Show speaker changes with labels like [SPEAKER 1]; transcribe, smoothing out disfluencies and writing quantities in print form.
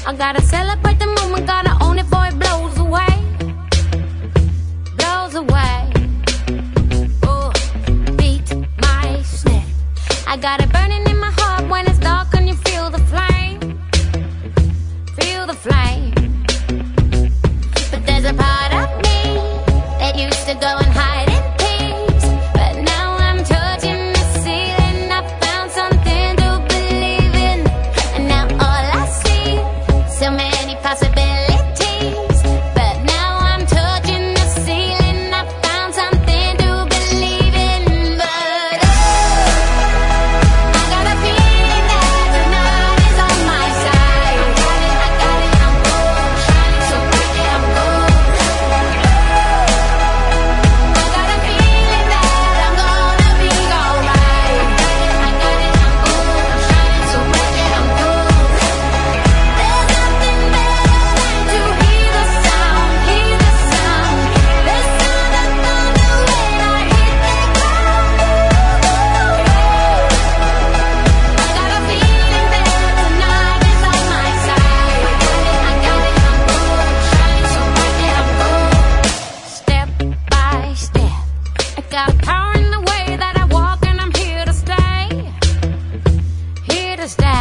[SPEAKER 1] I gotta celebrate the moment, gotta own it before it blows away. Blows away. Oh, beat my snare. I got it burning in my heart when it's dark and you feel the flame. Feel the flame. But there's a part of me that used to go and hide in peace. But now I'm touching the ceiling. I found something to believe in. And now all I see, so many possibilities. But now I'm touching the ceiling. I found something to believe in. But I got a feeling that tonight is on my side. I got it, I'm gold, shining so bright, yeah, I'm gold. I got a feeling that I'm gonna be alright. I got it, I'm gold, shining so bright, yeah, I'm gold. There's nothing better than to hear the sound, hear the sound. The sound of thunder when I hit the ground. I got a feeling that tonight is on my side. I got it, I'm gold, shining so bright, yeah, I'm gold. Step by step, I got power in the way that I walk, and I'm here to stay. Here to stay.